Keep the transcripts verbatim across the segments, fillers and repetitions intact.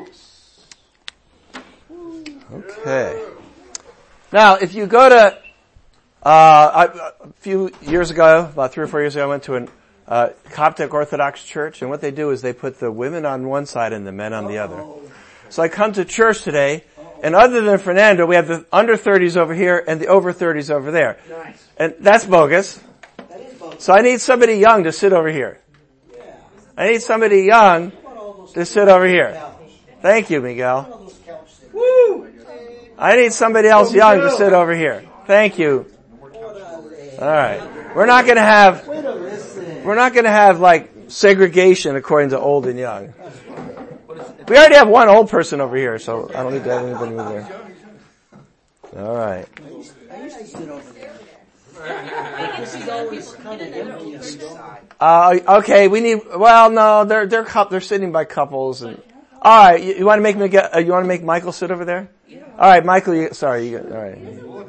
Okay. Now, if you go to, uh, I, a few years ago, about three or four years ago, I went to a uh, Coptic Orthodox church, and what they do is they put the women on one side and the men on the other. So I come to church today, and other than Fernando, we have the under thirties over here and the over thirties over there. Nice. And that's bogus. That is bogus. So I need somebody young to sit over here. Yeah. I need somebody young to sit over here. Thank you, Miguel. Woo! I need somebody else young to sit over here. Thank you. All right. We're not going to have, we're not going to have like segregation according to old and young. We already have one old person over here, so I don't need to have anybody move there. All right. I used to sit over there. This is always kind of empty. Uh, okay, we need, well, no, they're, they're, they're sitting by couples and, all right, you, you want to make me get, uh, you want to make Michael sit over there? All right, Michael, you, sorry, you, all right.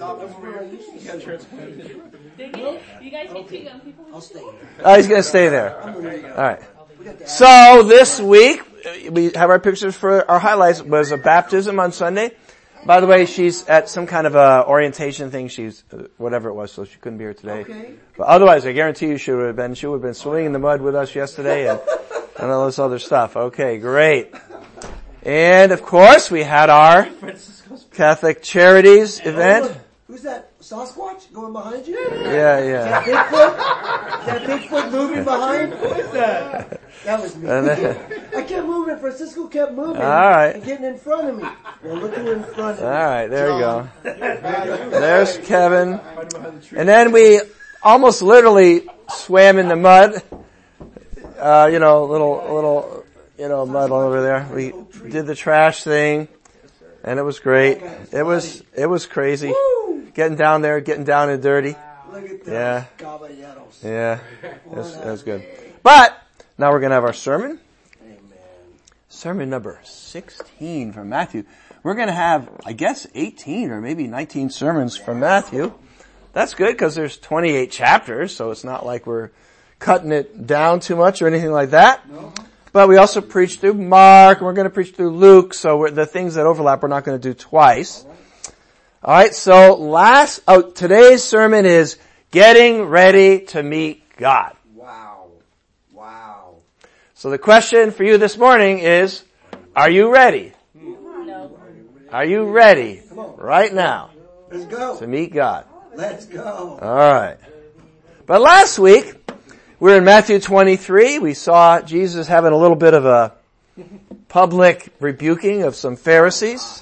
You guys get two young people. I'll stay here. Oh, he's going to stay there. All right. So this week, we have our pictures for our highlights. Was a baptism on Sunday. By the way, she's at some kind of a orientation thing. She's, uh, whatever it was, so she couldn't be here today. Okay. But otherwise, I guarantee you she would have been, she would have been swimming in the mud with us yesterday and, and all this other stuff. Okay, great. And of course, we had our Catholic Charities event. Who's that? Sasquatch going behind you? Yeah, yeah. Is that Bigfoot? Is that Bigfoot moving behind? Who is that? That was me. And then, I kept moving. Francisco kept moving. All right. And getting in front of me. Well, looking in front of me. all right, there you go. There's Kevin. And then we almost literally swam in the mud. Uh, you know, little, little, you know, mud all over there. We did the trash thing, and it was great. It was, it was crazy. Getting down there, getting down and dirty. Look at Yeah. those caballeros. Yeah, it was, it was good. But now we're going to have our sermon. Amen. Sermon number sixteen from Matthew. We're going to have, I guess, eighteen or maybe nineteen sermons from Matthew. That's good because there's twenty-eight chapters, so it's not like we're cutting it down too much or anything like that. No. But we also preach through Mark, and we're going to preach through Luke, so we're, the things that overlap we're not going to do twice. All right, so last, oh, today's sermon is getting ready to meet God. Wow. Wow. So the question for you this morning is, are you ready? No. Are you ready right now Let's go. to meet God? Let's go. All right. But last week, we were in Matthew twenty-three. We saw Jesus having a little bit of a public rebuking of some Pharisees.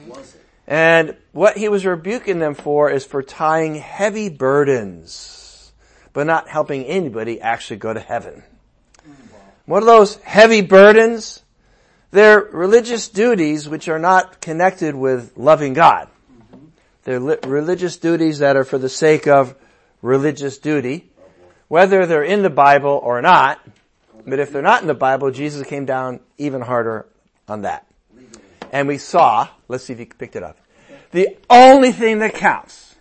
And what he was rebuking them for is for tying heavy burdens, but not helping anybody actually go to heaven. What are those heavy burdens? They're religious duties which are not connected with loving God. They're li- religious duties that are for the sake of religious duty, whether they're in the Bible or not. But if they're not in the Bible, Jesus came down even harder on that. And we saw, let's see if you picked it up, the only thing that counts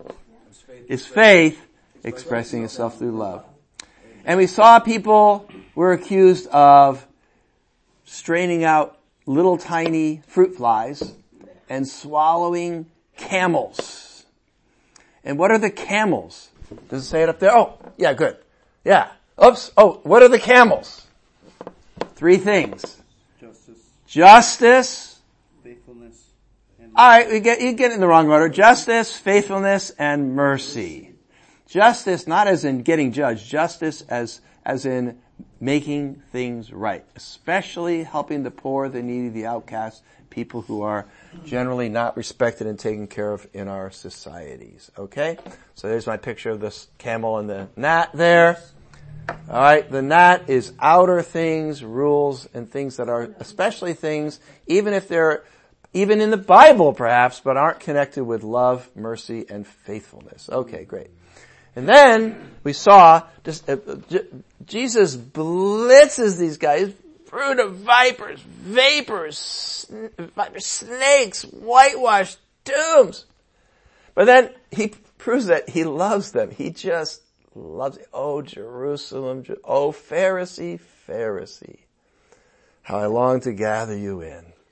is faith expressing itself through love. And we saw people were accused of straining out little tiny fruit flies and swallowing camels. And what are the camels? Does it say it up there? Oh, yeah, good. Yeah. Oops. Oh, what are the camels? Three things. Justice, Justice. faithfulness, and All right, we get, you get it in the wrong order. Justice, faithfulness, and mercy. Justice, not as in getting judged. Justice as, as in making things right. Especially helping the poor, the needy, the outcast, people who are generally not respected and taken care of in our societies. Okay? So there's my picture of this camel and the gnat there. All right, the gnat is outer things, rules, and things that are especially things, even if they're even in the Bible perhaps, but aren't connected with love, mercy, and faithfulness. Okay, great. And then we saw just, uh, J- Jesus blitzes these guys, brood of vipers, vapors, sn- vipers, snakes, whitewashed tombs. But then he proves that he loves them. He just loves it. Oh, Jerusalem, oh, Pharisee, Pharisee, how I long to gather you in.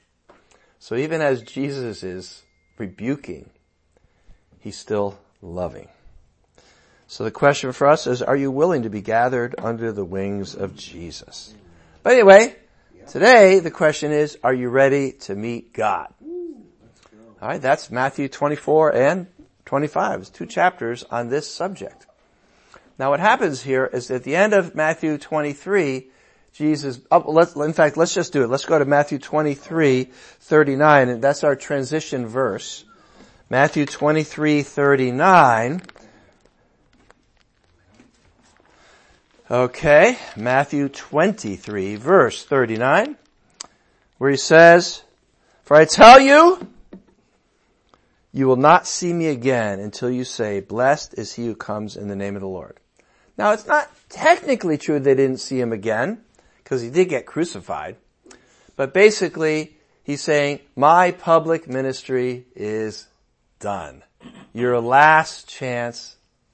So even as Jesus is rebuking, he's still loving. So the question for us is, are you willing to be gathered under the wings of Jesus? But anyway, today the question is, are you ready to meet God? All right, that's Matthew twenty-four and twenty-five. It's two chapters on this subject. Now what happens here is at the end of Matthew twenty-three, Jesus, oh, let's, in fact, let's just do it. Let's go to Matthew twenty-three thirty-nine, and that's our transition verse. Matthew twenty-three thirty-nine. Okay, Matthew twenty-three, verse thirty-nine, where he says, "For I tell you, you will not see me again until you say, 'Blessed is he who comes in the name of the Lord.'" Now, it's not technically true they didn't see him again, because he did get crucified. But basically, he's saying, my public ministry is done. Your last chance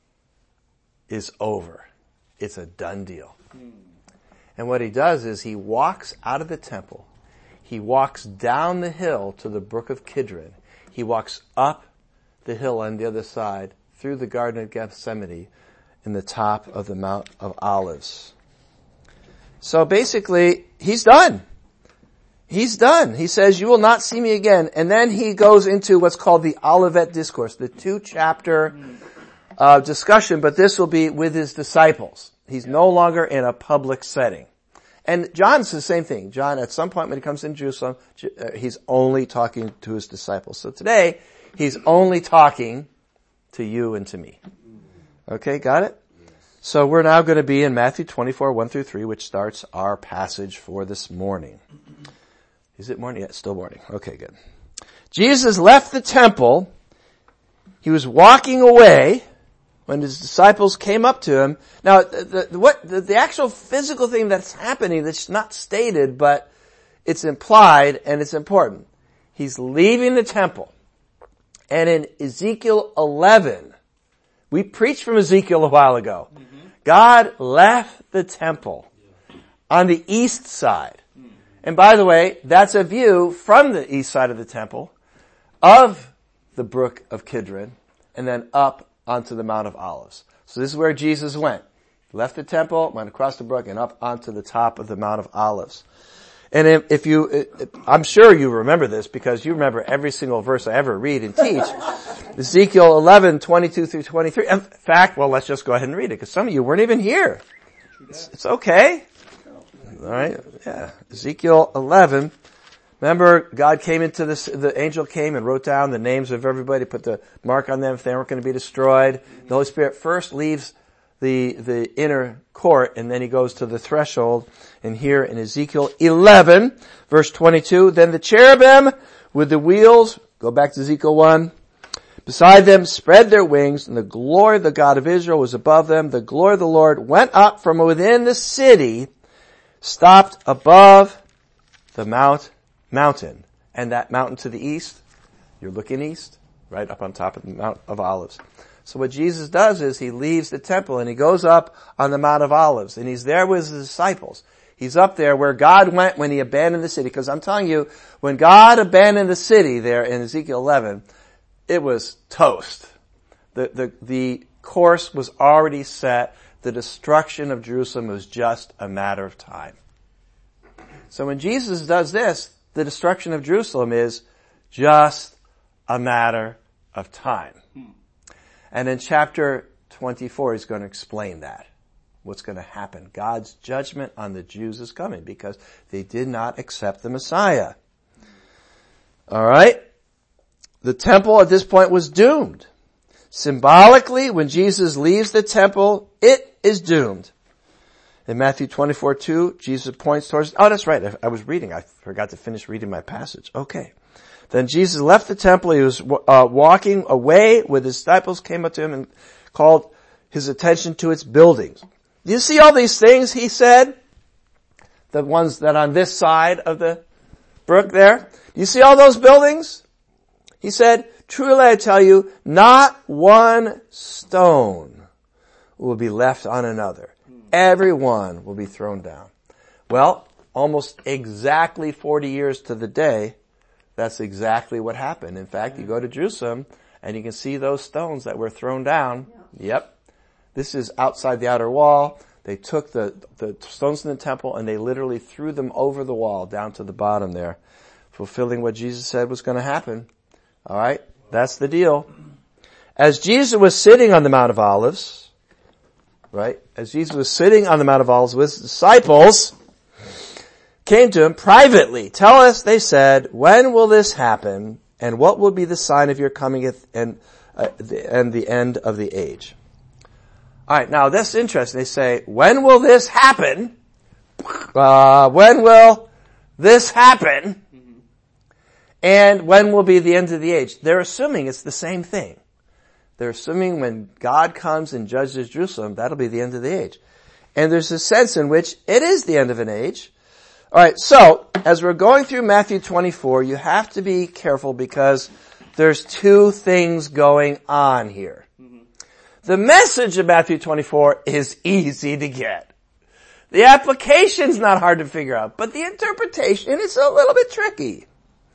is over. It's a done deal. And what he does is he walks out of the temple. He walks down the hill to the brook of Kidron. He walks up the hill on the other side through the Garden of Gethsemane in the top of the Mount of Olives. So basically, he's done. He's done. He says, you will not see me again. And then he goes into what's called the Olivet Discourse, the two-chapter uh, discussion, but this will be with his disciples. He's no longer in a public setting. And John's the same thing. John, at some point when he comes in Jerusalem, he's only talking to his disciples. So today, he's only talking to you and to me. Okay, got it? So we're now going to be in Matthew twenty-four, one through three, which starts our passage for this morning. Is it morning? Yeah, it's still morning. Okay, good. Jesus left the temple. He was walking away when his disciples came up to him. Now, the, the, what, the, the actual physical thing that's happening that's not stated, but it's implied and it's important. He's leaving the temple. And in Ezekiel eleven, we preached from Ezekiel a while ago. Mm-hmm. God left the temple on the east side. Mm-hmm. And by the way, that's a view from the east side of the temple of the brook of Kidron and then up onto the Mount of Olives. So this is where Jesus went. He left the temple, went across the brook, and up onto the top of the Mount of Olives. And if, if you, if, I'm sure you remember this because you remember every single verse I ever read and teach. Ezekiel eleven, twenty-two through twenty-three. In fact, well, let's just go ahead and read it because some of you weren't even here. It's, it's okay. All right. Yeah. Ezekiel eleven. Remember, God came into this, the angel came and wrote down the names of everybody, put the mark on them if they weren't going to be destroyed. The Holy Spirit first leaves the, the inner court and then he goes to the threshold. And here in Ezekiel eleven, verse twenty-two, then the cherubim with the wheels, go back to Ezekiel one, beside them spread their wings and the glory of the God of Israel was above them. The glory of the Lord went up from within the city, stopped above the mount mountain. And that mountain to the east, you're looking east, right up on top of the Mount of Olives. So what Jesus does is he leaves the temple and he goes up on the Mount of Olives and he's there with his disciples. He's up there where God went when he abandoned the city. Because I'm telling you, when God abandoned the city there in Ezekiel eleven, it was toast. The, the, the course was already set. The destruction of Jerusalem was just a matter of time. So when Jesus does this, the destruction of Jerusalem is just a matter of time. And in chapter twenty-four, he's going to explain that. What's going to happen. God's judgment on the Jews is coming because they did not accept the Messiah. All right? The temple at this point was doomed. Symbolically, when Jesus leaves the temple, it is doomed. In Matthew twenty-four two, Jesus points towards, oh, that's right. I, I was reading. I forgot to finish reading my passage. Okay. Then Jesus left the temple. He was uh, walking away with his disciples, came up to him and called his attention to its buildings. Do you see all these things, he said? The ones that on this side of the brook there. Do you see all those buildings? He said, truly I tell you, not one stone will be left on another. Every one will be thrown down. Well, almost exactly forty years to the day, That's exactly what happened. In fact, you go to Jerusalem and you can see those stones that were thrown down. Yep. This is outside the outer wall. They took the, the stones in the temple and they literally threw them over the wall down to the bottom there, fulfilling what Jesus said was going to happen. All right? That's the deal. As Jesus was sitting on the Mount of Olives, right? As Jesus was sitting on the Mount of Olives with his disciples, came to him privately. Tell us, they said, when will this happen, and what will be the sign of your coming and, uh, and the end of the age? Alright, now that's interesting. They say, when will this happen? Uh, when will this happen? And when will be the end of the age? They're assuming it's the same thing. They're assuming when God comes and judges Jerusalem, that'll be the end of the age. And there's a sense in which it is the end of an age. Alright, so, as we're going through Matthew twenty-four, you have to be careful because there's two things going on here. Mm-hmm. The message of Matthew twenty-four is easy to get. The application's not hard to figure out, but the interpretation is a little bit tricky.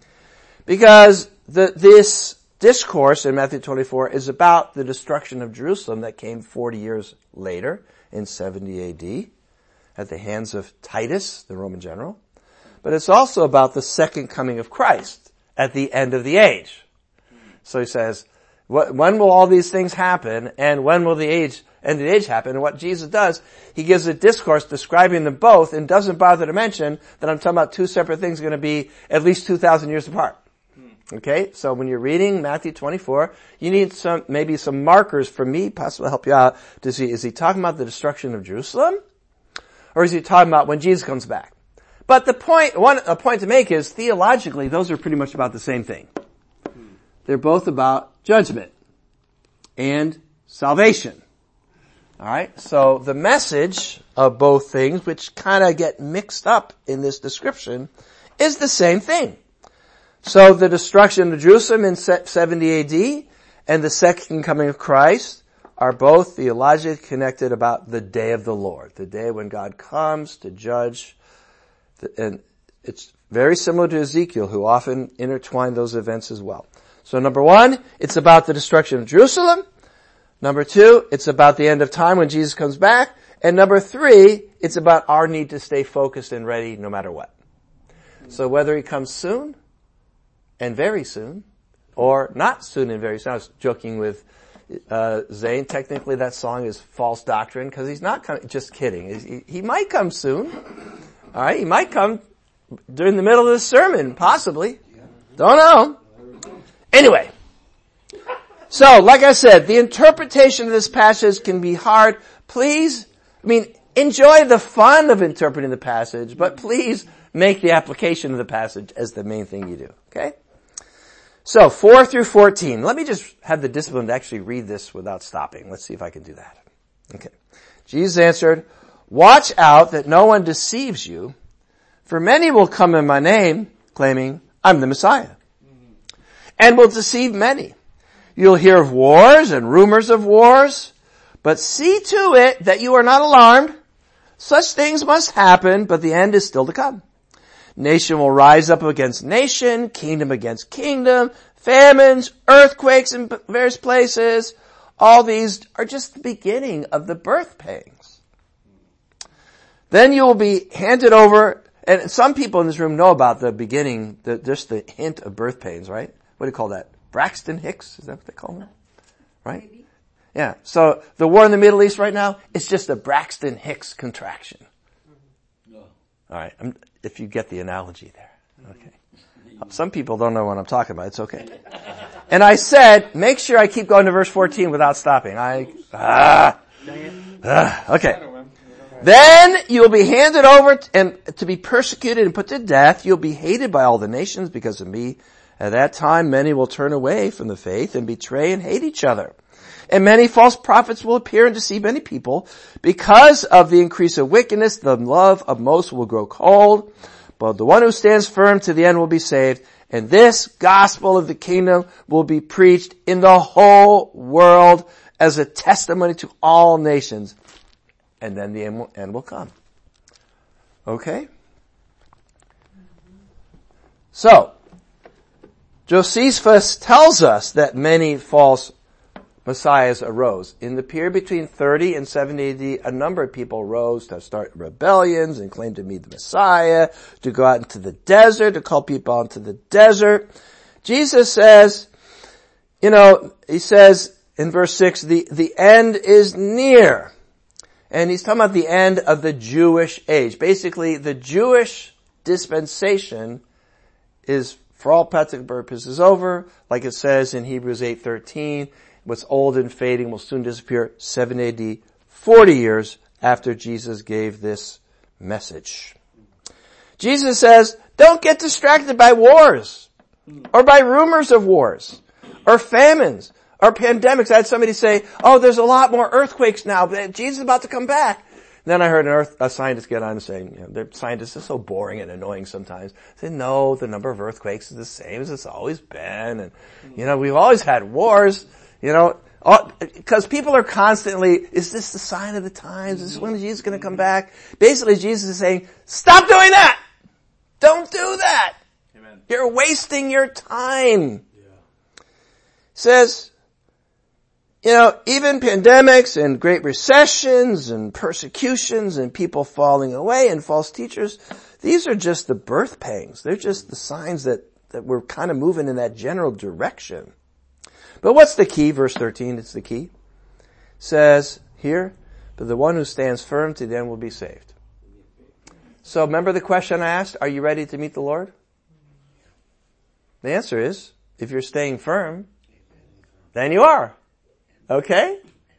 Because the, this discourse in Matthew twenty-four is about the destruction of Jerusalem that came forty years later in seventy A D. At the hands of Titus, the Roman general. But it's also about the second coming of Christ at the end of the age. So he says, when will all these things happen, and when will the age, end of the age happen? And what Jesus does, he gives a discourse describing them both and doesn't bother to mention that I'm talking about two separate things going to be at least two thousand years apart. Okay, so when you're reading Matthew twenty-four, you need some, maybe some markers from me, possibly help you out, to see, is he talking about the destruction of Jerusalem? Or is he talking about when Jesus comes back? But the point, one, a point to make is, theologically, those are pretty much about the same thing. They're both about judgment and salvation. Alright, so the message of both things, which kind of get mixed up in this description, is the same thing. So the destruction of Jerusalem in seventy A D and the second coming of Christ are both theologically connected about the day of the Lord, the day when God comes to judge. And it's very similar to Ezekiel, who often intertwine those events as well. So number one, it's about the destruction of Jerusalem. Number two, it's about the end of time when Jesus comes back. And number three, it's about our need to stay focused and ready no matter what. So whether he comes soon and very soon, or not soon and very soon. I was joking with Uh, Zane, technically that song is false doctrine because he's not coming, just kidding. He, he might come soon. Alright, he might come during the middle of the sermon, possibly. Don't know. Anyway. So, like I said, the interpretation of this passage can be hard. Please, I mean, enjoy the fun of interpreting the passage, but please make the application of the passage as the main thing you do. Okay? So, four through fourteen. Let me just have the discipline to actually read this without stopping. Let's see if I can do that. Okay. Jesus answered, watch out that no one deceives you, for many will come in my name, claiming, I'm the Messiah, and will deceive many. You'll hear of wars and rumors of wars, but see to it that you are not alarmed. Such things must happen, but the end is still to come. Nation will rise up against nation, kingdom against kingdom, famines, earthquakes in various places. All these are just the beginning of the birth pangs. Then you will be handed over, and some people in this room know about the beginning, the, just the hint of birth pains, right? What do you call that? Braxton Hicks? Is that what they call them? Right? Maybe. Yeah. So the war in the Middle East right now, it's just a Braxton Hicks contraction. No. Alright. If you get the analogy there. Okay. Some people don't know what I'm talking about. It's okay. And I said, make sure I keep going to verse fourteen without stopping. I, ah, ah okay. Then you will be handed over t- and to be persecuted and put to death. You'll be hated by all the nations because of me. At that time, many will turn away from the faith and betray and hate each other. And many false prophets will appear and deceive many people. Because of the increase of wickedness, the love of most will grow cold. But the one who stands firm to the end will be saved. And this gospel of the kingdom will be preached in the whole world as a testimony to all nations. And then the end will, end will come. Okay? So, Josephus tells us that many false messiahs arose. In the period between thirty and seventy A D, a number of people rose to start rebellions and claim to be the Messiah, to go out into the desert, to call people out into the desert. Jesus says, you know, he says in verse six, the, the end is near. And he's talking about the end of the Jewish age. Basically, the Jewish dispensation is, for all practical purposes, over. Like it says in Hebrews eight thirteen, what's old and fading will soon disappear. seven A D, forty years after Jesus gave this message. Jesus says, don't get distracted by wars, or by rumors of wars, or famines, or pandemics. I had somebody say, oh, there's a lot more earthquakes now, but Jesus is about to come back. And then I heard an earth, a scientist get on and say, you know, their scientists are so boring and annoying sometimes. I said, no, the number of earthquakes is the same as it's always been. And, you know, we've always had wars, you know, because people are constantly, is this the sign of the times? Is this when Jesus is going to come back? Basically, Jesus is saying, stop doing that! Don't do that! Amen. You're wasting your time. Yeah. Says, you know, even pandemics and great recessions and persecutions and people falling away and false teachers, these are just the birth pangs. They're just the signs that, that we're kind of moving in that general direction. But what's the key? Verse thirteen, it's the key. It says here, but the one who stands firm to the end will be saved. So remember the question I asked, are you ready to meet the Lord? The answer is, if you're staying firm, then you are. Okay?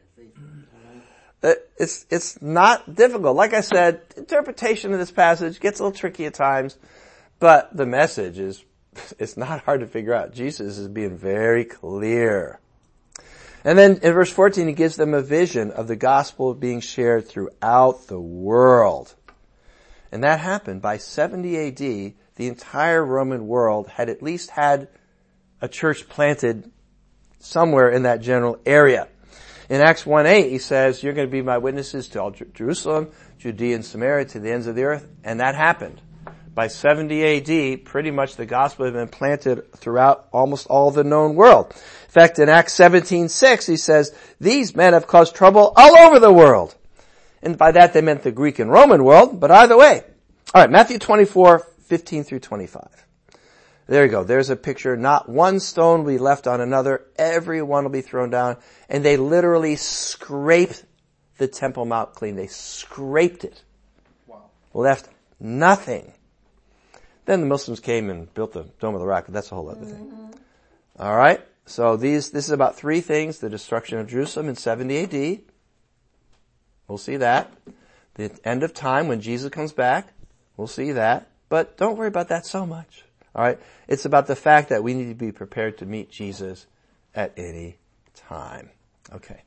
It's, it's not difficult. Like I said, interpretation of this passage gets a little tricky at times, but the message is, it's not hard to figure out. Jesus is being very clear. And then in verse fourteen, he gives them a vision of the gospel being shared throughout the world. And that happened by seventy A D, the entire Roman world had at least had a church planted somewhere in that general area. In Acts one eight, he says, you're going to be my witnesses to all Jerusalem, Judea and Samaria, to the ends of the earth. And that happened. By seventy A D, pretty much the gospel had been planted throughout almost all the known world. In fact, in Acts seventeen six, he says, these men have caused trouble all over the world. And by that they meant the Greek and Roman world, but either way. Alright, Matthew twenty-four, fifteen through twenty-five. There you go. There's a picture. Not one stone will be left on another. Every one will be thrown down. And they literally scraped the Temple Mount clean. They scraped it. Wow. Left nothing. Then the Muslims came and built the Dome of the Rock, but that's a whole other thing. Mm-hmm. All right. So these, this is about three things: the destruction of Jerusalem in seventy A D. We'll see that. The end of time when Jesus comes back. We'll see that. But don't worry about that so much. All right. It's about the fact that we need to be prepared to meet Jesus at any time. Okay.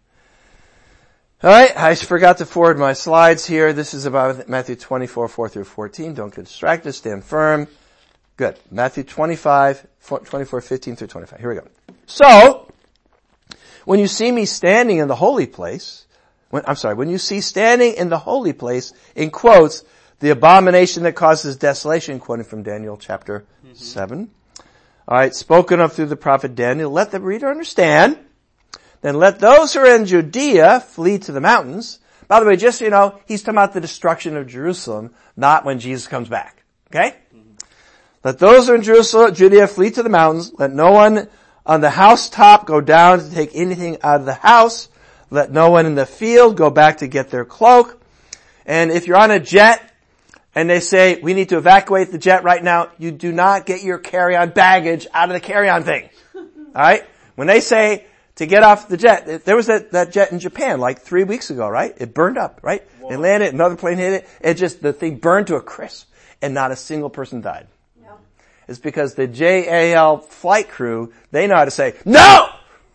All right. I forgot to forward my slides here. This is about Matthew twenty-four, four through fourteen. Don't get distracted. Stand firm. Good. Matthew twenty-five, twenty-four, fifteen through twenty-five. Here we go. So, when you see me standing in the holy place, when, I'm sorry, when you see standing in the holy place, in quotes, the abomination that causes desolation, quoting from Daniel chapter mm-hmm. seven. All right, spoken of through the prophet Daniel. Let the reader understand. Then let those who are in Judea flee to the mountains. By the way, just so you know, he's talking about the destruction of Jerusalem, not when Jesus comes back. Okay? Mm-hmm. Let those who are in Jerusalem, Judea flee to the mountains. Let no one on the housetop go down to take anything out of the house. Let no one in the field go back to get their cloak. And if you're on a jet, and they say, we need to evacuate the jet right now, you do not get your carry-on baggage out of the carry-on thing. Alright? When they say to get off the jet, there was that, that jet in Japan like three weeks ago, right? It burned up, right? Whoa. It landed, another plane hit it, it just, the thing burned to a crisp, and not a single person died. Yeah. It's because the J A L flight crew, they know how to say, no!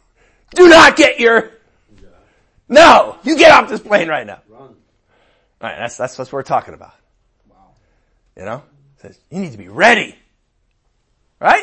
Do not get your, no! You get off this plane right now. Run. Alright, that's, that's what we're talking about. You know? It says, you need to be ready. Right?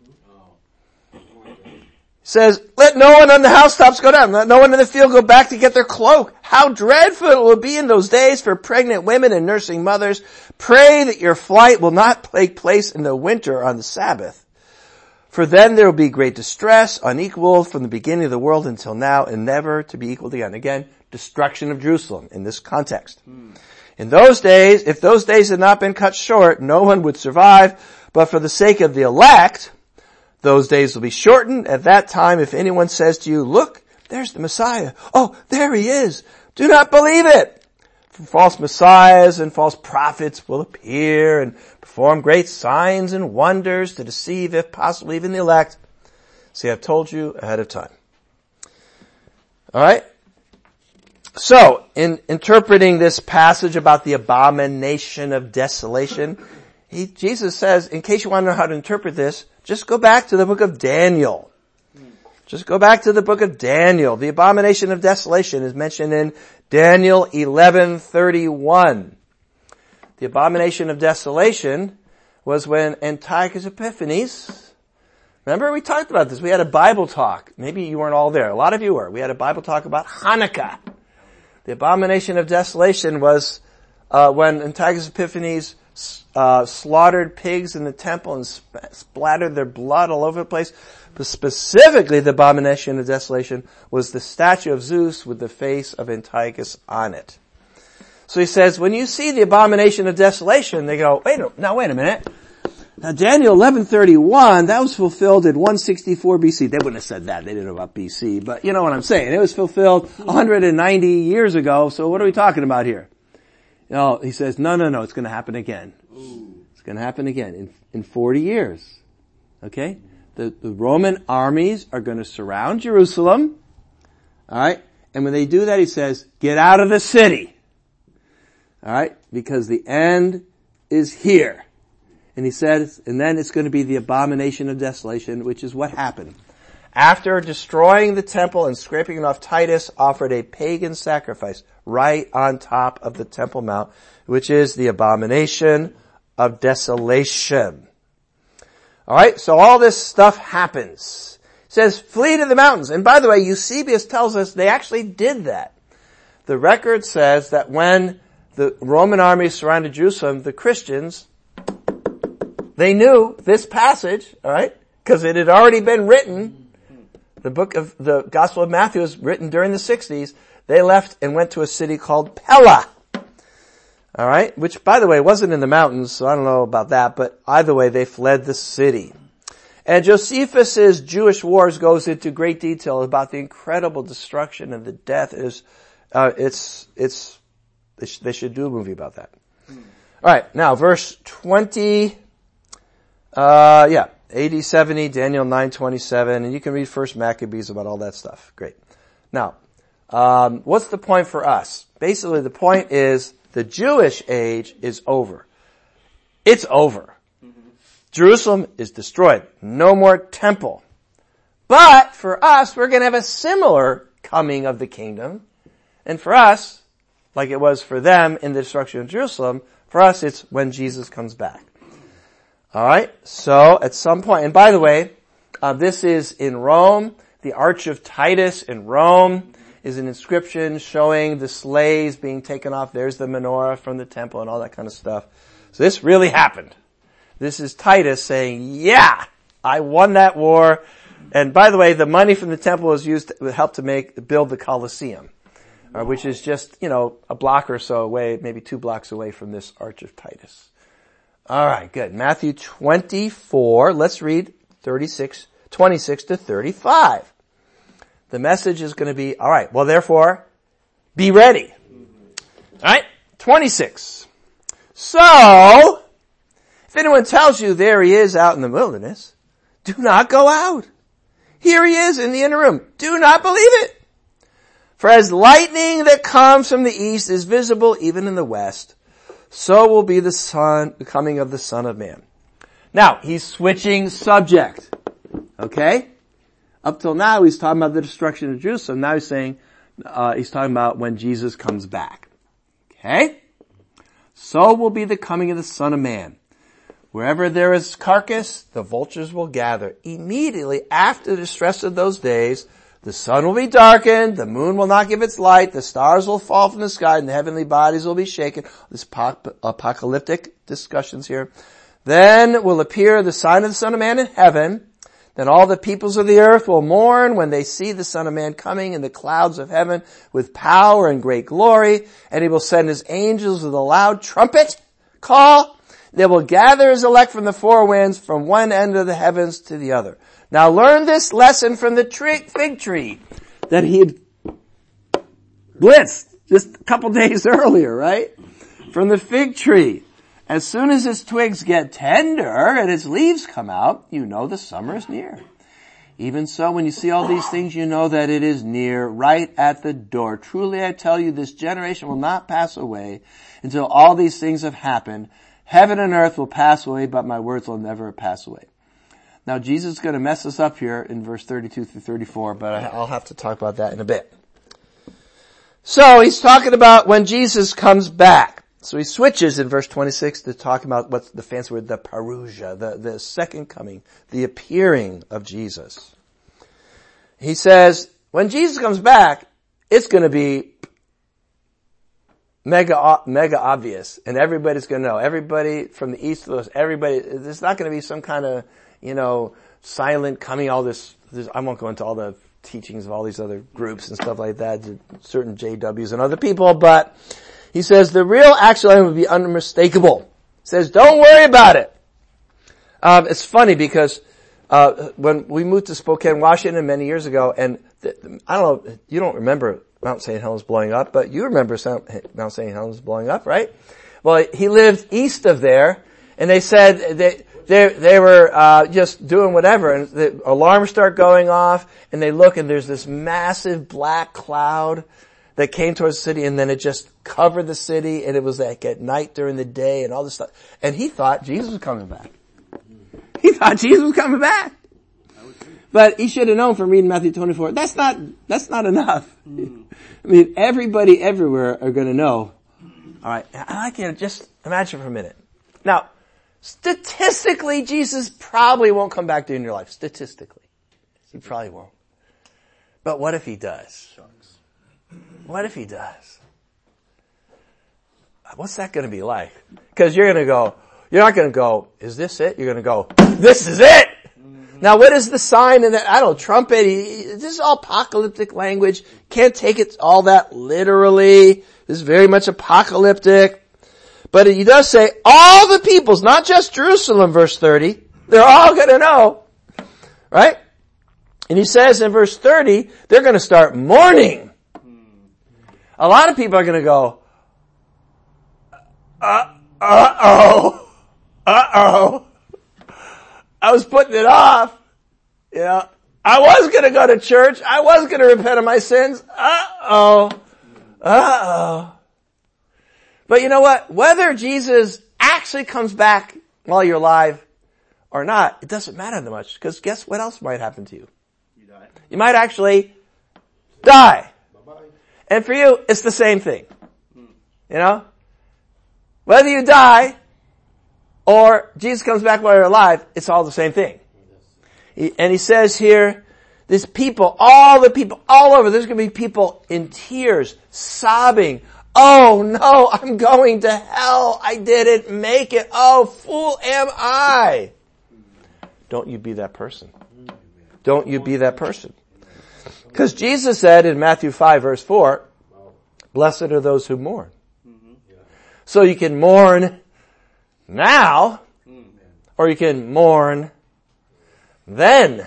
It says, let no one on the housetops go down. Let no one in the field go back to get their cloak. How dreadful it will be in those days for pregnant women and nursing mothers. Pray that your flight will not take place in the winter on the Sabbath. For then there will be great distress, unequaled from the beginning of the world until now, and never to be equaled again. Again, destruction of Jerusalem in this context. Hmm. In those days, if those days had not been cut short, no one would survive, but for the sake of the elect, those days will be shortened. At that time, if anyone says to you, look, there's the Messiah. Oh, there he is. Do not believe it. For false messiahs and false prophets will appear and perform great signs and wonders to deceive, if possible, even the elect. See, I've told you ahead of time. All right? So, in interpreting this passage about the abomination of desolation, he, Jesus says, in case you want to know how to interpret this, just go back to the book of Daniel. Just go back to the book of Daniel. The abomination of desolation is mentioned in Daniel eleven thirty-one. The abomination of desolation was when Antiochus Epiphanes, remember we talked about this, we had a Bible talk. Maybe you weren't all there. A lot of you were. We had a Bible talk about Hanukkah. The abomination of desolation was uh, when Antiochus Epiphanes uh, slaughtered pigs in the temple and sp- splattered their blood all over the place. But specifically, the abomination of desolation was the statue of Zeus with the face of Antiochus on it. So he says, when you see the abomination of desolation, they go, wait a, now wait a minute. Now Daniel eleven thirty-one, that was fulfilled in one sixty-four B C. They wouldn't have said that. They didn't know about B C, but you know what I'm saying. It was fulfilled one hundred ninety years ago, so what are we talking about here? You know, he says, no, no, no, it's going to happen again. Ooh. It's going to happen again in, in forty years. Okay? The, the Roman armies are going to surround Jerusalem. Alright? And when they do that, he says, get out of the city. Alright? Because the end is here. And he says, and then it's going to be the abomination of desolation, which is what happened. After destroying the temple and scraping it off, Titus offered a pagan sacrifice right on top of the Temple Mount, which is the abomination of desolation. Alright, so all this stuff happens. It says, flee to the mountains. And by the way, Eusebius tells us they actually did that. The record says that when the Roman army surrounded Jerusalem, the Christians, they knew this passage, alright, because it had already been written. The book of the Gospel of Matthew was written during the sixties. They left and went to a city called Pella. Alright, which by the way wasn't in the mountains, so I don't know about that, but either way they fled the city. And Josephus's Jewish Wars goes into great detail about the incredible destruction and the death. It is, uh, it's, it's, they, sh- they should do a movie about that. Alright, now verse twenty, uh, yeah, A D seventy, Daniel nine twenty-seven, and you can read First Maccabees about all that stuff. Great. Now, um, what's the point for us? Basically the point is, the Jewish age is over. It's over. Mm-hmm. Jerusalem is destroyed. No more temple. But for us, we're going to have a similar coming of the kingdom. And for us, like it was for them in the destruction of Jerusalem, for us it's when Jesus comes back. Alright, so at some point, and by the way, uh, this is in Rome, the Arch of Titus in Rome is an inscription showing the slaves being taken off. There's the menorah from the temple and all that kind of stuff. So this really happened. This is Titus saying, yeah, I won that war. And by the way, the money from the temple was used to help to make, build the Colosseum, uh, which is just, you know, a block or so away, maybe two blocks away from this Arch of Titus. Alright, good. Matthew twenty-four, let's read thirty-six, twenty-six to thirty-five. The message is going to be, alright, well therefore, be ready. Alright, twenty-six. So, if anyone tells you there he is out in the wilderness, do not go out. Here he is in the inner room. Do not believe it. For as lightning that comes from the east is visible even in the west, so will be the son, the coming of the Son of Man. Now, he's switching subject. Okay? Up till now, he's talking about the destruction of Jerusalem. Now he's saying, uh, he's talking about when Jesus comes back. Okay? So will be the coming of the Son of Man. Wherever there is carcass, the vultures will gather. Immediately after the distress of those days, the sun will be darkened, the moon will not give its light, the stars will fall from the sky, and the heavenly bodies will be shaken. This apocalyptic discussions here. Then will appear the sign of the Son of Man in heaven. And all the peoples of the earth will mourn when they see the Son of Man coming in the clouds of heaven with power and great glory. And he will send his angels with a loud trumpet call. They will gather his elect from the four winds, from one end of the heavens to the other. Now learn this lesson from the fig tree that he had blitzed just a couple days earlier, right? From the fig tree. As soon as its twigs get tender and its leaves come out, you know the summer is near. Even so, when you see all these things, you know that it is near, right at the door. Truly I tell you, this generation will not pass away until all these things have happened. Heaven and earth will pass away, but my words will never pass away. Now Jesus is going to mess us up here in verse thirty-two through thirty-four, but I'll have to talk about that in a bit. So he's talking about when Jesus comes back. So he switches in verse twenty-six to talk about what's the fancy word, the parousia, the, the second coming, the appearing of Jesus. He says, when Jesus comes back, it's going to be mega, mega obvious, and everybody's going to know. Everybody from the east to the west, everybody, there's not going to be some kind of, you know, silent coming, all this, this, I won't go into all the teachings of all these other groups and stuff like that, certain J Ws and other people, but he says the real actual end would be unmistakable. He says, don't worry about it. Um, it's funny because uh when we moved to Spokane, Washington many years ago, and the, I don't know, you don't remember Mount Saint Helens blowing up, but you remember Mount Saint Helens blowing up, right? Well, he lived east of there, and they said they they they were uh just doing whatever, and the alarms start going off, and they look, and there's this massive black cloud that came towards the city, and then it just covered the city, and it was like at night during the day and all this stuff. And he thought Jesus was coming back. He thought Jesus was coming back. But he should have known from reading Matthew twenty-four, that's not, that's not enough. Mm. I mean, everybody everywhere are gonna know. Alright, I like you to just imagine for a minute. Now, statistically, Jesus probably won't come back during your life. Statistically. He probably won't. But what if he does? What if he does? What's that going to be like? Because you're going to go, you're not going to go, is this it? You're going to go, this is it! Mm-hmm. Now what is the sign in that? I don't know, trumpet. He, this is all apocalyptic language. Can't take it all that literally. This is very much apocalyptic. But he does say, all the peoples, not just Jerusalem, verse thirty, they're all going to know. Right? And he says in verse thirty, they're going to start mourning. A lot of people are going to go, uh, uh-oh, uh-oh. I was putting it off. You know, I was going to go to church. I was going to repent of my sins. Uh-oh, uh-oh. But you know what? Whether Jesus actually comes back while you're alive or not, it doesn't matter that much, because guess what else might happen to you? You die. You might actually die. And for you, it's the same thing. You know? Whether you die or Jesus comes back while you're alive, it's all the same thing. He, and he says here, this people, all the people, all over, there's going to be people in tears, sobbing. Oh no, I'm going to hell. I didn't make it. Oh, fool am I. Don't you be that person. Don't you be that person. Because Jesus said in Matthew five verse four, blessed are those who mourn. So you can mourn now, or you can mourn then.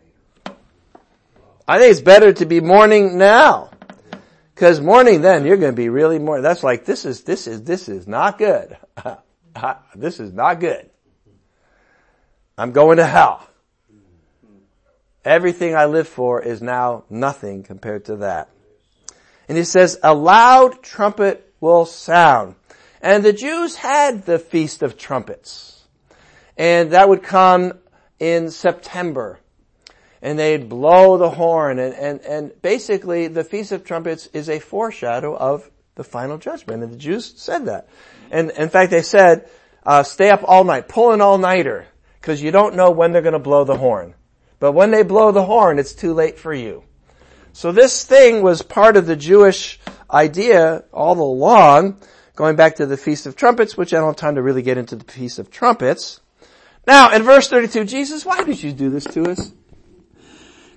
I think it's better to be mourning now. Because mourning then, you're going to be really mourning. That's like, this is, this is, this is not good. This is not good. I'm going to hell. Everything I live for is now nothing compared to that. And he says, a loud trumpet will sound. And the Jews had the Feast of Trumpets. And that would come in September. And they'd blow the horn. And, and, and basically the Feast of Trumpets is a foreshadow of the final judgment. And the Jews said that. And in fact, they said, uh, stay up all night, pull an all-nighter, because you don't know when they're going to blow the horn. But when they blow the horn, it's too late for you. So this thing was part of the Jewish idea all along, going back to the Feast of Trumpets, which I don't have time to really get into the Feast of Trumpets. Now, in verse thirty-two, Jesus, why did you do this to us?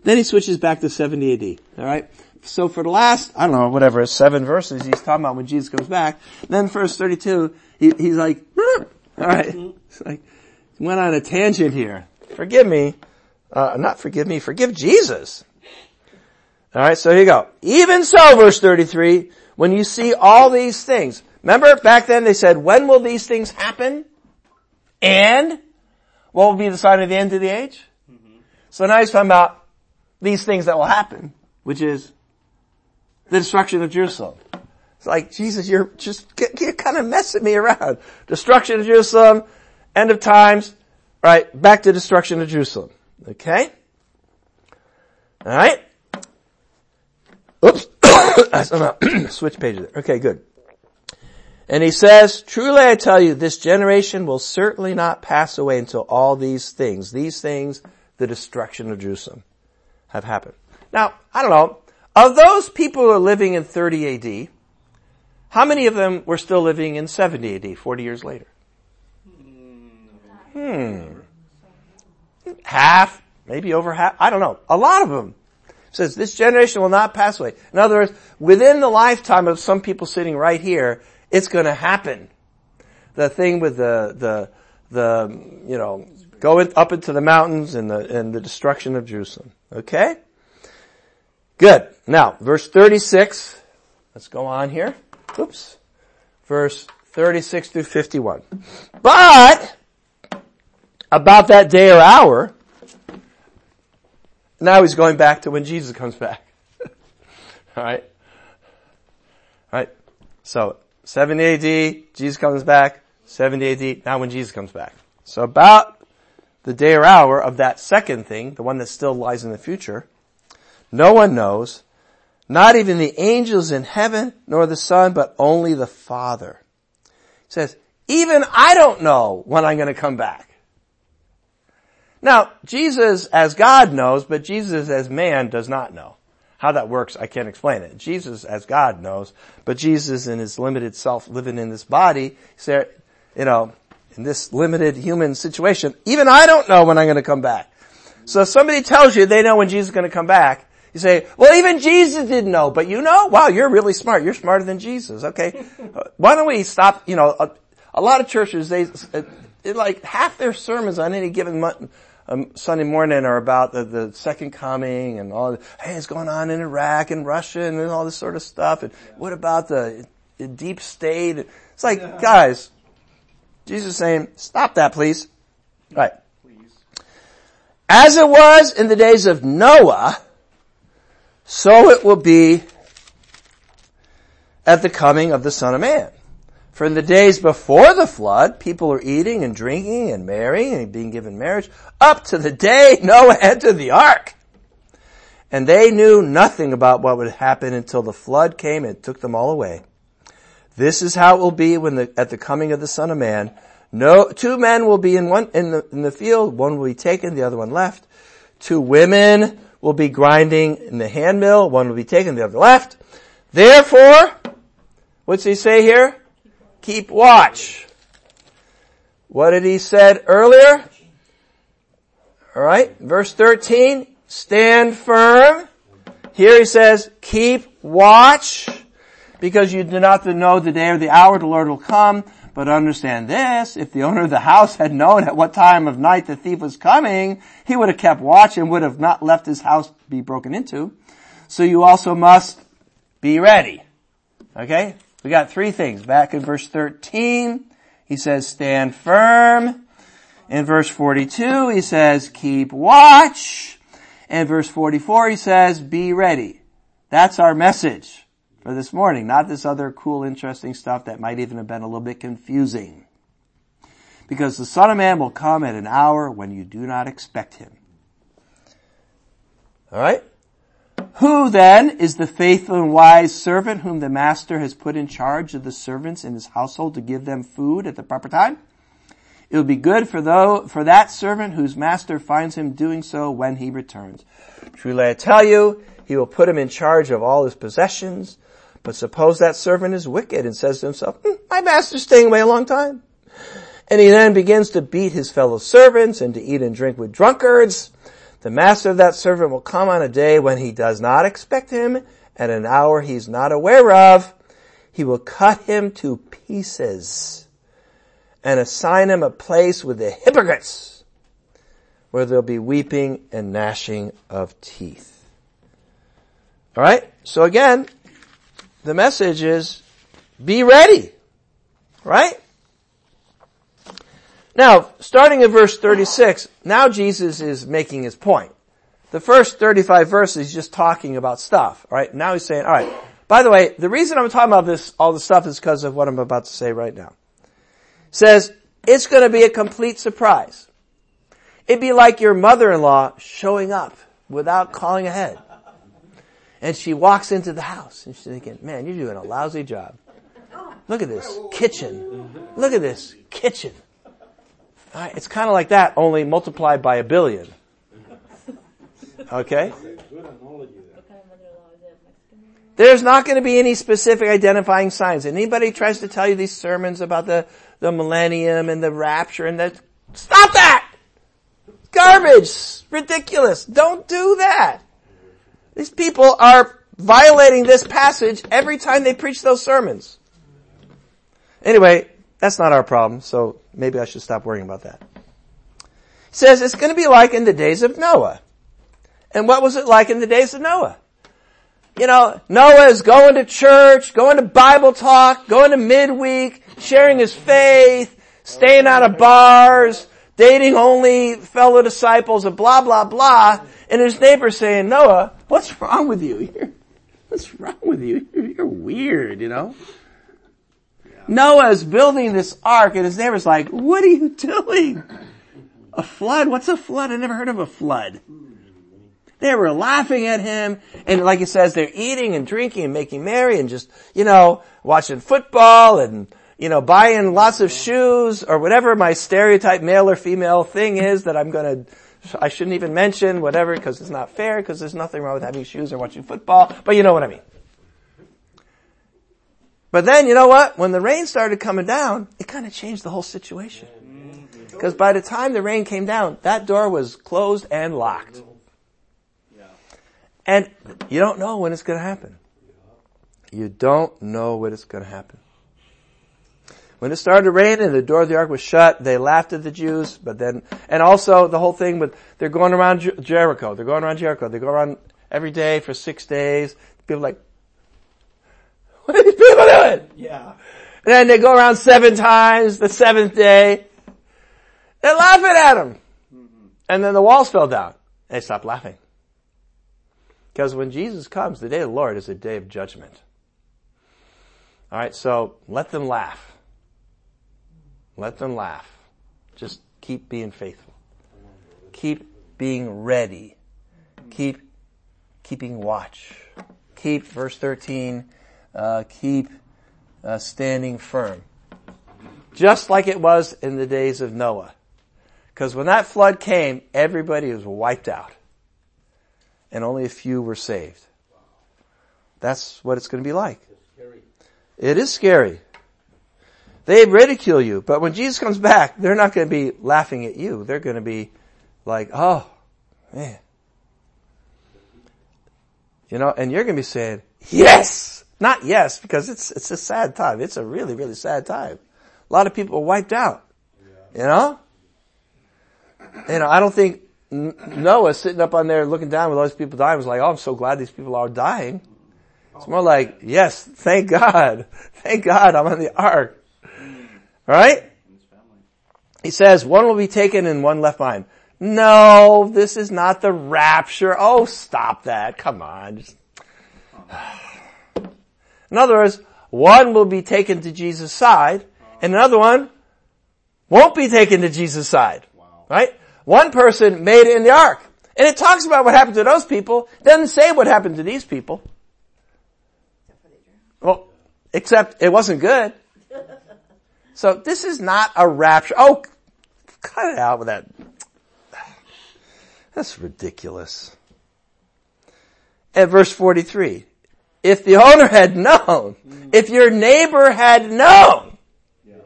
Then he switches back to seventy A D. Alright? So for the last, I don't know, whatever, seven verses, he's talking about when Jesus comes back. Then verse thirty-two, he, he's like, alright. It's like, he went on a tangent here. Forgive me. Uh, not forgive me, forgive Jesus. Alright, so here you go. Even so, verse thirty-three, when you see all these things. Remember back then they said, when will these things happen? And what will be the sign of the end of the age? Mm-hmm. So now he's talking about these things that will happen, which is the destruction of Jerusalem. It's like, Jesus, you're just, you're kind of messing me around. Destruction of Jerusalem, end of times, right, back to destruction of Jerusalem. Okay? Alright? Oops. Switch pages there. Okay, good. And he says, truly I tell you, this generation will certainly not pass away until all these things, these things, the destruction of Jerusalem, have happened. Now, I don't know, of those people who are living in thirty A D, how many of them were still living in seventy A D, forty years later? Hmm. Half, maybe over half, I don't know. A lot of them. It says, this generation will not pass away. In other words, within the lifetime of some people sitting right here, it's going to happen. The thing with the, the, the, you know, going up into the mountains and the, and the destruction of Jerusalem. Okay? Good. Now, verse thirty-six. Let's go on here. Oops. Verse thirty-six through fifty-one. But, about that day or hour, now he's going back to when Jesus comes back. Alright? Alright? So, seventy A D, Jesus comes back. seventy A D, now when Jesus comes back. So about the day or hour of that second thing, the one that still lies in the future, no one knows, not even the angels in heaven, nor the Son, but only the Father. He says, even I don't know when I'm going to come back. Now, Jesus as God knows, but Jesus as man does not know. How that works, I can't explain it. Jesus as God knows, but Jesus in his limited self living in this body, said, you know, in this limited human situation, even I don't know when I'm going to come back. So if somebody tells you they know when Jesus is going to come back, you say, well, even Jesus didn't know, but you know? Wow, you're really smart. You're smarter than Jesus. Okay. Why don't we stop, you know, a, a lot of churches, they, it, like half their sermons on any given month, Um, Sunday morning are about the, the second coming and all, hey, it's going on in Iraq and Russia and all this sort of stuff. And what about the, the deep state? It's like, yeah. Guys, Jesus is saying, stop that, please. All right. Please. As it was in the days of Noah, so it will be at the coming of the Son of Man. For in the days before the flood, people are eating and drinking and marrying and being given marriage up to the day Noah entered the ark. And they knew nothing about what would happen until the flood came and took them all away. This is how it will be when the, at the coming of the Son of Man. No, two men will be in one, in the, in the field. One will be taken, the other one left. Two women will be grinding in the handmill. One will be taken, the other left. Therefore, what's he say here? Keep watch. What did he said earlier? Alright, verse thirteen, stand firm. Here he says, keep watch, because you do not know the day or the hour the Lord will come. But understand this, if the owner of the house had known at what time of night the thief was coming, he would have kept watch and would have not left his house be broken into. So you also must be ready. Okay? We got three things. Back in verse thirteen, he says, stand firm. In verse forty-two, he says, keep watch. In verse forty-four, he says, be ready. That's our message for this morning, not this other cool, interesting stuff that might even have been a little bit confusing. Because the Son of Man will come at an hour when you do not expect him. Alright? Who then is the faithful and wise servant whom the master has put in charge of the servants in his household to give them food at the proper time? It will be good for though, for that servant whose master finds him doing so when he returns. Truly I tell you, he will put him in charge of all his possessions. But suppose that servant is wicked and says to himself, hm, my master's staying away a long time. And he then begins to beat his fellow servants and to eat and drink with drunkards. The master of that servant will come on a day when he does not expect him, at an hour he's not aware of. He will cut him to pieces and assign him a place with the hypocrites, where there'll be weeping and gnashing of teeth. All right? So again, the message is, be ready. Right? Now, starting in verse thirty-six, now Jesus is making his point. The first thirty-five verses, he's just talking about stuff. All right? Now he's saying, all right, by the way, the reason I'm talking about this, all this stuff, is because of what I'm about to say right now. It says, it's going to be a complete surprise. It'd be like your mother-in-law showing up without calling ahead. And she walks into the house and she's thinking, man, you're doing a lousy job. Look at this kitchen. Look at this kitchen. All right, it's kind of like that, only multiplied by a billion. Okay? There's not going to be any specific identifying signs. Anybody tries to tell you these sermons about the, the millennium and the rapture and that, stop that! Garbage! Ridiculous! Don't do that! These people are violating this passage every time they preach those sermons. Anyway, that's not our problem, so maybe I should stop worrying about that. It says it's going to be like in the days of Noah. And what was it like in the days of Noah? You know, Noah is going to church, going to Bible talk, going to midweek, sharing his faith, staying out of bars, dating only fellow disciples, and blah, blah, blah. And his neighbor saying, Noah, what's wrong with you? You're, what's wrong with you? You're, you're weird, you know? Noah's building this ark and his neighbor's like, what are you doing? A flood? What's a flood? I never heard of a flood. They were laughing at him, and like it says, they're eating and drinking and making merry and just, you know, watching football and, you know, buying lots of shoes or whatever my stereotype male or female thing is that I'm gonna, I shouldn't even mention, whatever, because it's not fair, because there's nothing wrong with having shoes or watching football, but you know what I mean. But then, you know what? When the rain started coming down, it kind of changed the whole situation. Because by the time the rain came down, that door was closed and locked. And you don't know when it's going to happen. You don't know when it's going to happen. When it started raining and the door of the ark was shut, they laughed at the Jews, but then, and also the whole thing with, they're going around Jer- Jericho. They're going around Jericho. They go around every day for six days. People are like, what are these people doing? Yeah. And then they go around seven times, the seventh day. They're laughing at him. Mm-hmm. And then the walls fell down. They stopped laughing. Because when Jesus comes, the day of the Lord is a day of judgment. Alright, so let them laugh. Let them laugh. Just keep being faithful. Keep being ready. Keep keeping watch. Keep, verse thirteen, Uh, keep uh, standing firm. Just like it was in the days of Noah. Because when that flood came, everybody was wiped out. And only a few were saved. That's what it's going to be like. It is scary. They ridicule you, but when Jesus comes back, they're not going to be laughing at you. They're going to be like, oh, man. You know, and you're going to be saying, yes! Not yes, because it's it's a sad time. It's a really, really sad time. A lot of people are wiped out. You know? You know, I don't think Noah sitting up on there looking down with all these people dying was like, oh, I'm so glad these people are dying. It's more like, yes, thank God. Thank God I'm on the ark. Right? He says, one will be taken and one left behind. No, this is not the rapture. Oh, stop that. Come on. Just... In other words, one will be taken to Jesus' side, and another one won't be taken to Jesus' side. Right? One person made it in the ark. And it talks about what happened to those people. It doesn't say what happened to these people. Well, except it wasn't good. So this is not a rapture. Oh, cut it out with that. That's ridiculous. At verse forty-three, if the owner had known, if your neighbor had known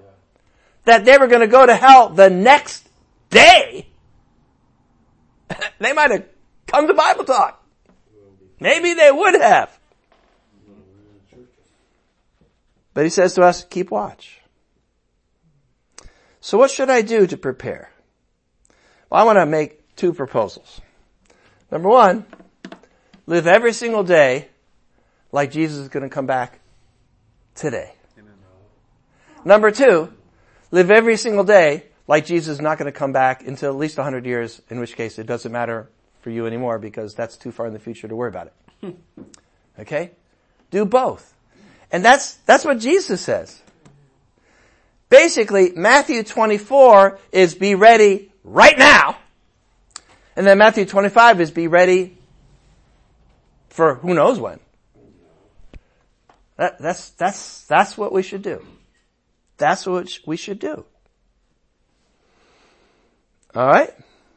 that they were going to go to hell the next day, they might have come to Bible talk. Maybe they would have. But he says to us, keep watch. So what should I do to prepare? Well, I want to make two proposals. Number one, live every single day like Jesus is going to come back today. Number two, live every single day like Jesus is not going to come back until at least one hundred years, in which case it doesn't matter for you anymore because that's too far in the future to worry about it. Okay? Do both. And that's, that's what Jesus says. Basically, Matthew twenty-four is be ready right now. And then Matthew twenty-five is be ready for who knows when. That, that's, that's, that's what we should do. That's what we should do. Alright?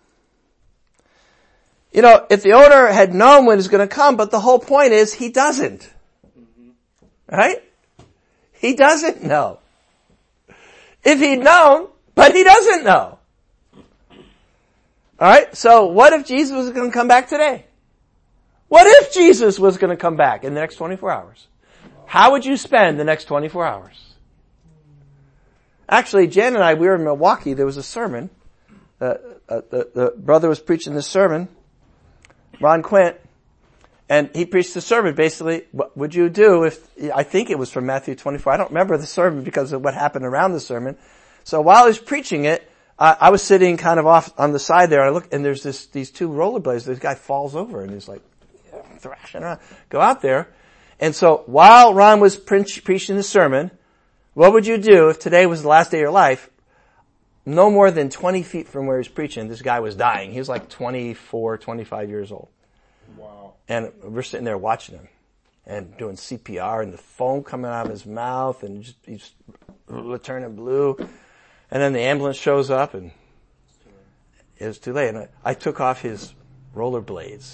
You know, if the owner had known when he's going to come, but the whole point is he doesn't. Right? He doesn't know. If he'd known, but he doesn't know. Alright, so what if Jesus was going to come back today? What if Jesus was going to come back in the next twenty-four hours? How would you spend the next twenty-four hours? Actually, Jan and I, we were in Milwaukee, there was a sermon. Uh, uh, the, the brother was preaching this sermon, Ron Quint, and he preached the sermon basically, what would you do if, I think it was from Matthew twenty-four, I don't remember the sermon because of what happened around the sermon. So while he was preaching it, I, I was sitting kind of off on the side there, and I look, and there's this, these two rollerblades, this guy falls over, and he's like, yeah, thrashing around. Go out there. And so while Ron was pre- preaching the sermon, what would you do if today was the last day of your life? No more than twenty feet from where he was preaching, this guy was dying. He was like twenty-four, twenty-five years old. Wow. And we're sitting there watching him and doing C P R and the foam coming out of his mouth and just, he's turning blue. And then the ambulance shows up and it was too late. And I, I took off his rollerblades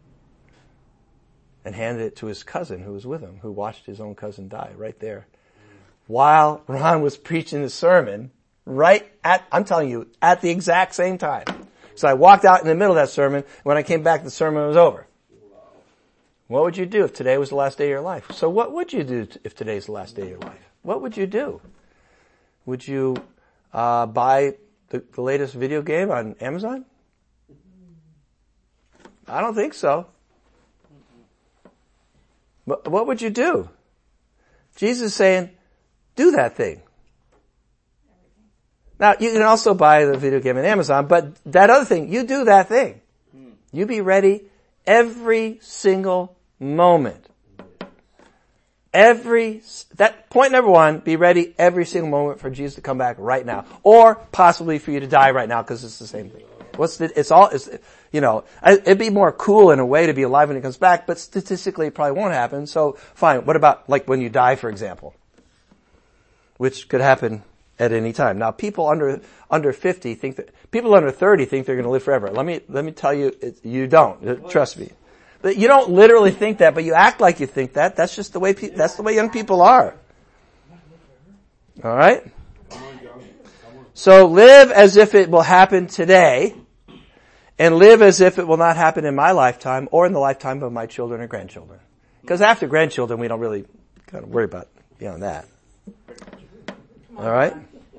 and handed it to his cousin who was with him, who watched his own cousin die right there. While Ron was preaching the sermon, right at, I'm telling you, at the exact same time. So I walked out in the middle of that sermon. When I came back, the sermon was over. What would you do if today was the last day of your life? So what would you do if today's the last day of your life? What would you do? Would you uh buy the, the latest video game on Amazon? I don't think so. But what would you do? Jesus is saying, do that thing. Now, you can also buy the video game on Amazon, but that other thing, you do that thing. You be ready every single moment. Every, that, point number one, be ready every single moment for Jesus to come back right now. Or possibly for you to die right now, because it's the same thing. What's the, it's all, it's, you know, it'd be more cool in a way to be alive when he comes back, but statistically it probably won't happen. So, fine. What about, like, when you die, for example? Which could happen at any time. Now, people under under fifty think that people under thirty think they're going to live forever. Let me let me tell you, it, you don't. Trust me. But you don't literally think that, but you act like you think that. That's just the way pe- that's the way young people are. All right. So live as if it will happen today, and live as if it will not happen in my lifetime or in the lifetime of my children or grandchildren. Because after grandchildren, we don't really kind of worry about beyond that. All right?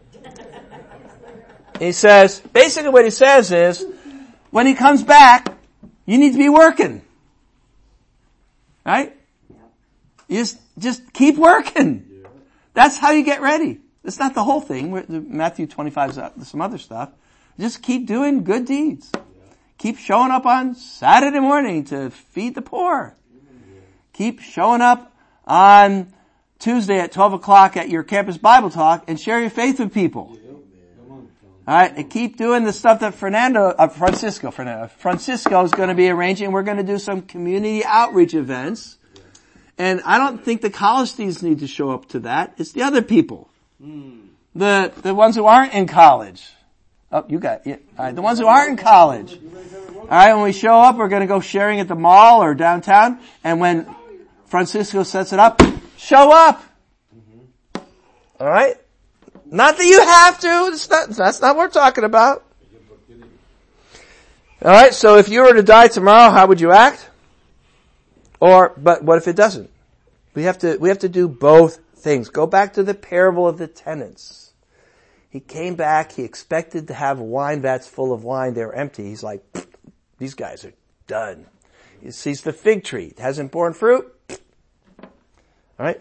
He says, basically what he says is, when he comes back, you need to be working. Right? You just, just keep working. That's how you get ready. It's not the whole thing. Matthew twenty-five is some other stuff. Just keep doing good deeds. Keep showing up on Saturday morning to feed the poor. Keep showing up on Tuesday at twelve o'clock at your campus Bible talk and share your faith with people. Alright, and keep doing the stuff that Fernando, uh, Francisco, Fernando, Francisco is going to be arranging. We're going to do some community outreach events. And I don't think the college students need to show up to that. It's the other people. The, the ones who aren't in college. Oh, you got it. Alright, the ones who aren't in college. Alright, when we show up, we're going to go sharing at the mall or downtown. And when Francisco sets it up, show up. All right? Not that you have to. That's not, that's not what we're talking about. Alright, so if you were to die tomorrow, how would you act? Or, but what if it doesn't? We have to, we have to do both things. Go back to the parable of the tenants. He came back, he expected to have wine vats full of wine, they were empty. He's like, these guys are done. He sees the fig tree, it hasn't borne fruit. Alright?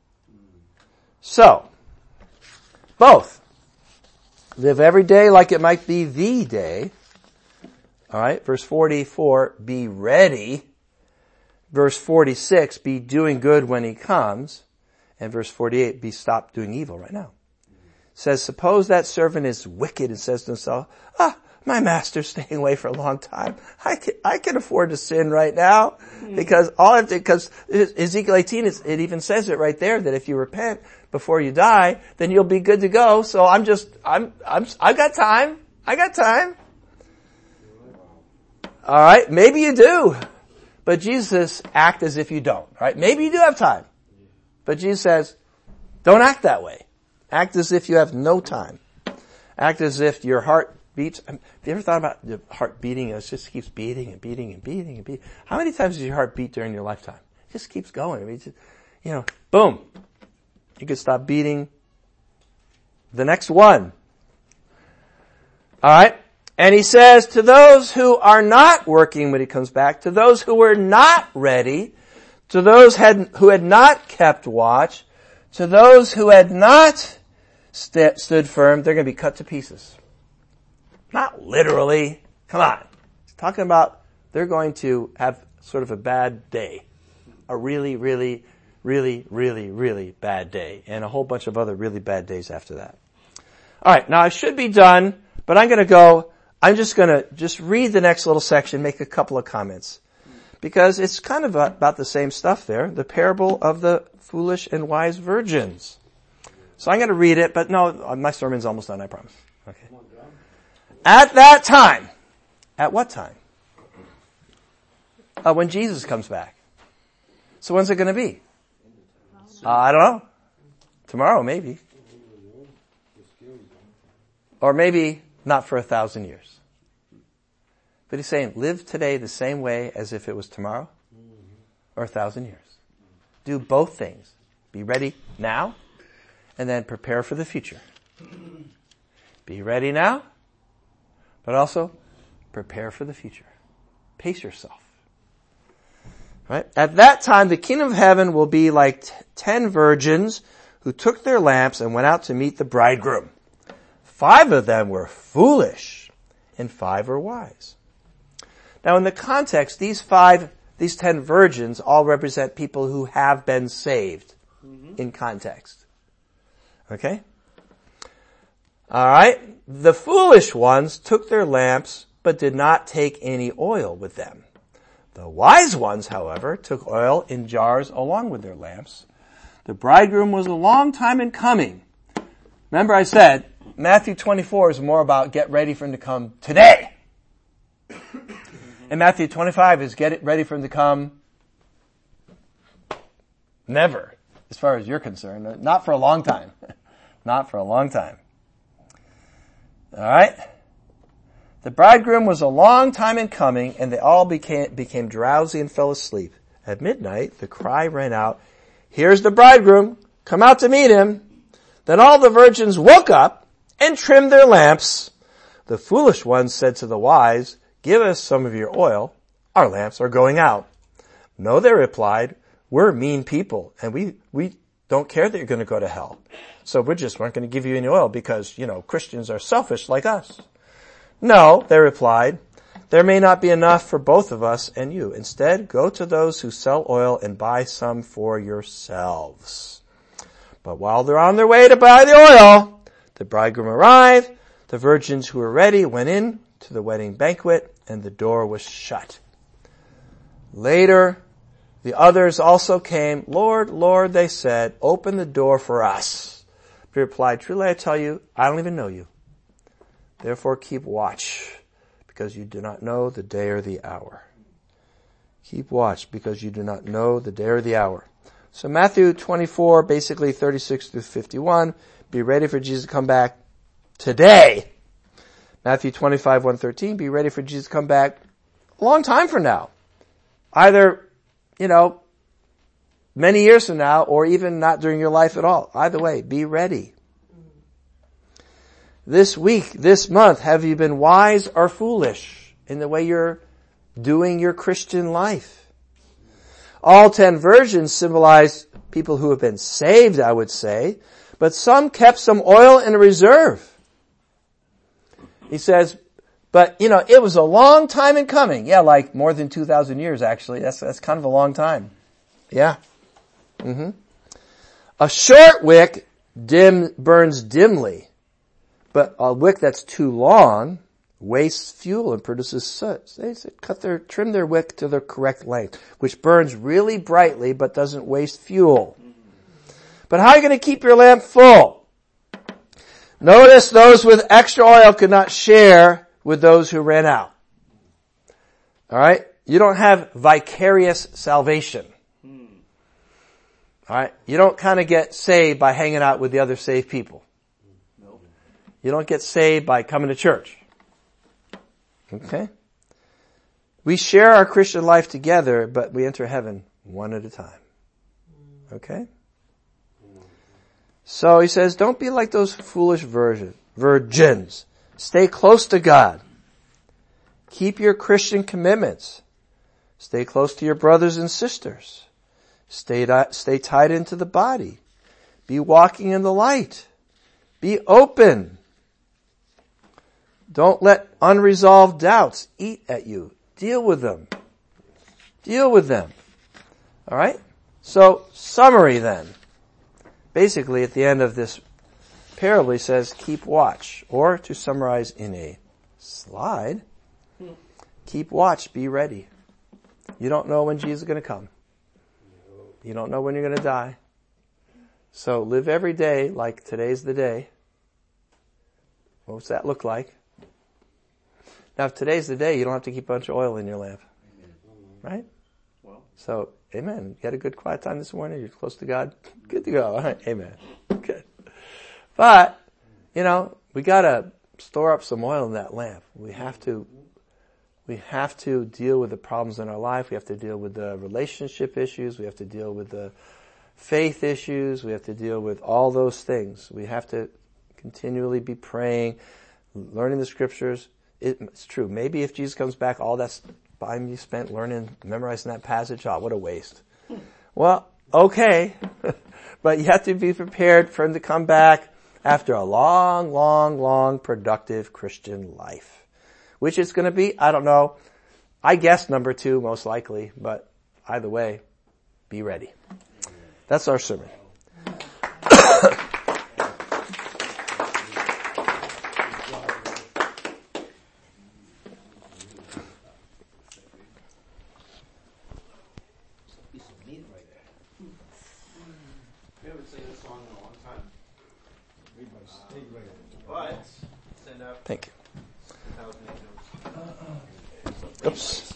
So, both. Live every day like it might be the day. Alright, verse forty-four, be ready. Verse forty-six, be doing good when he comes. And verse forty-eight, be stop doing evil right now. It says, suppose that servant is wicked and says to himself, ah, my master's staying away for a long time. I can, I can afford to sin right now. Because all I have to, because Ezekiel eighteen, it even says it right there that if you repent before you die, then you'll be good to go. So I'm just, I'm, I'm, I got time. I got time. Alright, maybe you do. But Jesus act as if you don't, right? Maybe you do have time. But Jesus says, don't act that way. Act as if you have no time. Act as if your heart beats. Have you ever thought about the heart beating? It just keeps beating and beating and beating and beating. How many times does your heart beat during your lifetime? It just keeps going. I mean, just, you know, boom. You could stop beating the next one. Alright? And he says, to those who are not working when he comes back, to those who were not ready, to those had, who had not kept watch, to those who had not st- stood firm, they're going to be cut to pieces. Not literally. Come on. He's talking about they're going to have sort of a bad day. A really, really, really, really, really bad day. And a whole bunch of other really bad days after that. Alright, now I should be done, but I'm going to go... I'm just going to just read the next little section, make a couple of comments. Because it's kind of about the same stuff there. The parable of the foolish and wise virgins. So I'm going to read it, but no, my sermon's almost done, I promise. Okay. At that time. At what time? Uh, when Jesus comes back. So when's it going to be? Uh, I don't know. Tomorrow, maybe. Or maybe... not for a thousand years. But he's saying, live today the same way as if it was tomorrow or a thousand years. Do both things. Be ready now and then prepare for the future. Be ready now, but also prepare for the future. Pace yourself. Right? At that time, the kingdom of heaven will be like t- ten virgins who took their lamps and went out to meet the bridegroom. Five of them were foolish, and five were wise. Now in the context, these five, these ten virgins all represent people who have been saved mm-hmm. in context. Okay? Alright. The foolish ones took their lamps, but did not take any oil with them. The wise ones, however, took oil in jars along with their lamps. The bridegroom was a long time in coming. Remember I said, Matthew twenty-four is more about get ready for him to come today. And Matthew twenty-five is get it ready for him to come never, as far as you're concerned. Not for a long time. Not for a long time. Alright? The bridegroom was a long time in coming, and they all became, became drowsy and fell asleep. At midnight, the cry ran out, here's the bridegroom, come out to meet him. Then all the virgins woke up and trimmed their lamps. The foolish ones said to the wise, give us some of your oil. Our lamps are going out. No, they replied, we're mean people and we, we don't care that you're going to go to hell. So we just weren't going to give you any oil because, you know, Christians are selfish like us. No, they replied, there may not be enough for both of us and you. Instead, go to those who sell oil and buy some for yourselves. But while they're on their way to buy the oil, the bridegroom arrived, the virgins who were ready went in to the wedding banquet, and the door was shut. Later, the others also came. Lord, Lord, they said, open the door for us. But he replied, truly I tell you, I don't even know you. Therefore keep watch, because you do not know the day or the hour. Keep watch, because you do not know the day or the hour. So Matthew twenty-four, basically thirty-six through fifty-one, be ready for Jesus to come back today. Matthew twenty-five, one thirteen, be ready for Jesus to come back a long time from now. Either, you know, many years from now, or even not during your life at all. Either way, be ready. This week, this month, have you been wise or foolish in the way you're doing your Christian life? All ten versions symbolize people who have been saved, I would say, but some kept some oil in reserve. He says, but, you know, it was a long time in coming. Yeah, like more than two thousand years, actually. That's, that's kind of a long time. Yeah. Mm-hmm. A short wick dim, burns dimly, but a wick that's too long wastes fuel and produces soot. They said cut their, trim their wick to the correct length, which burns really brightly but doesn't waste fuel. But how are you going to keep your lamp full? Notice those with extra oil could not share with those who ran out. Alright? You don't have vicarious salvation. Alright? You don't kind of get saved by hanging out with the other saved people. You don't get saved by coming to church. Okay? We share our Christian life together, but we enter heaven one at a time. Okay? So he says, don't be like those foolish virgin, virgins. Stay close to God. Keep your Christian commitments. Stay close to your brothers and sisters. Stay, stay tied into the body. Be walking in the light. Be open. Don't let unresolved doubts eat at you. Deal with them. Deal with them. Alright? So, summary then. Basically, at the end of this parable, he says, keep watch. Or, to summarize in a slide, keep watch, be ready. You don't know when Jesus is going to come. You don't know when you're going to die. So, live every day like today's the day. What's that look like? Now, if today's the day, you don't have to keep a bunch of oil in your lamp. Right? So, amen. You had a good quiet time this morning? You're close to God? Good to go. All right. Amen. Good. But, you know, we gotta store up some oil in that lamp. We have to, we have to deal with the problems in our life. We have to deal with the relationship issues. We have to deal with the faith issues. We have to deal with all those things. We have to continually be praying, learning the scriptures. It, it's true. Maybe if Jesus comes back, all that time you spent learning, memorizing that passage, oh, what a waste. Well, okay. But you have to be prepared for him to come back after a long, long, long, productive Christian life. Which it's going to be, I don't know. I guess number two, most likely. But either way, be ready. That's our sermon. Thank you. Oops.